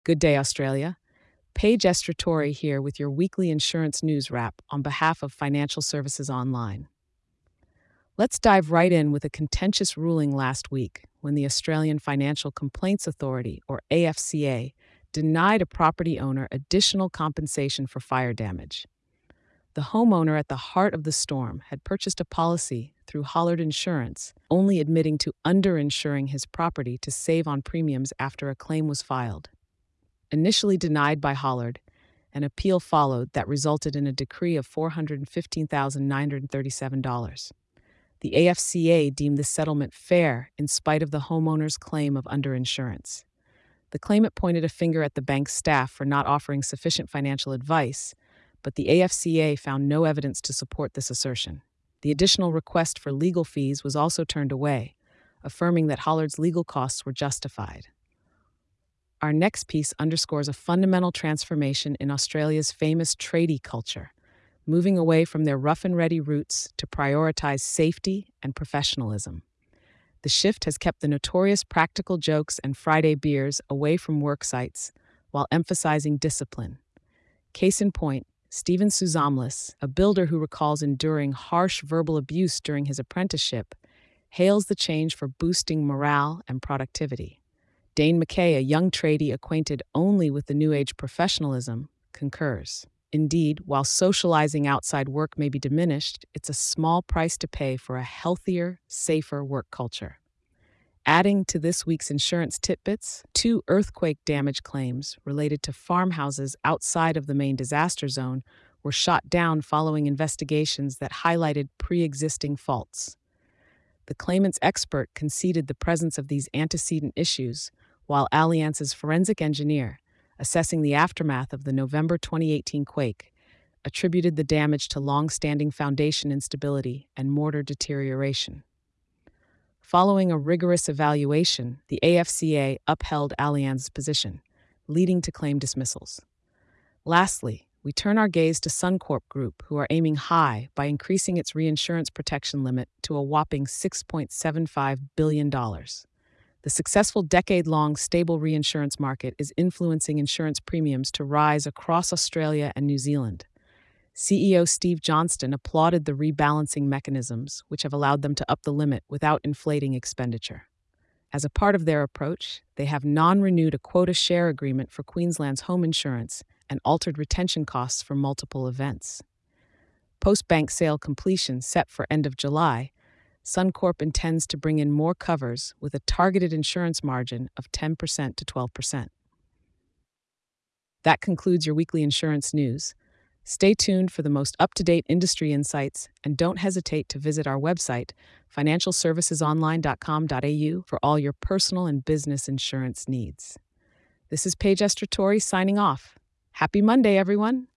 Good day, Australia. Paige Estratori here with your weekly insurance news wrap on behalf of Financial Services Online. Let's dive right in with a contentious ruling last week when the Australian Financial Complaints Authority, or AFCA, denied a property owner additional compensation for fire damage. The homeowner at the heart of the storm had purchased a policy through Hollard Insurance, only admitting to underinsuring his property to save on premiums after a claim was filed. Initially denied by Hollard, an appeal followed that resulted in a decree of $415,937. The AFCA deemed the settlement fair in spite of the homeowner's claim of underinsurance. The claimant pointed a finger at the bank's staff for not offering sufficient financial advice, but the AFCA found no evidence to support this assertion. The additional request for legal fees was also turned away, affirming that Hollard's legal costs were justified. Our next piece underscores a fundamental transformation in Australia's famous tradie culture, moving away from their rough-and-ready roots to prioritize safety and professionalism. The shift has kept the notorious practical jokes and Friday beers away from work sites while emphasizing discipline. Case in point, Stephen Suzamlis, a builder who recalls enduring harsh verbal abuse during his apprenticeship, hails the change for boosting morale and productivity. Dane McKay, a young tradie acquainted only with the New Age professionalism, concurs. Indeed, while socializing outside work may be diminished, it's a small price to pay for a healthier, safer work culture. Adding to this week's insurance tidbits, 2 earthquake damage claims related to farmhouses outside of the main disaster zone were shot down following investigations that highlighted pre-existing faults. The claimant's expert conceded the presence of these antecedent issues, while Allianz's forensic engineer, assessing the aftermath of the November 2018 quake, attributed the damage to long-standing foundation instability and mortar deterioration. Following a rigorous evaluation, the AFCA upheld Allianz's position, leading to claim dismissals. Lastly, we turn our gaze to Suncorp Group, who are aiming high by increasing its reinsurance protection limit to a whopping $6.75 billion. The successful decade-long stable reinsurance market is influencing insurance premiums to rise across Australia and New Zealand. CEO Steve Johnston applauded the rebalancing mechanisms, which have allowed them to up the limit without inflating expenditure. As a part of their approach, they have non-renewed a quota share agreement for Queensland's home insurance and altered retention costs for multiple events. Post-bank sale completion set for end of July, Suncorp intends to bring in more covers with a targeted insurance margin of 10% to 12%. That concludes your weekly insurance news. Stay tuned for the most up-to-date industry insights and don't hesitate to visit our website, financialservicesonline.com.au, for all your personal and business insurance needs. This is Paige Estratori signing off. Happy Monday, everyone!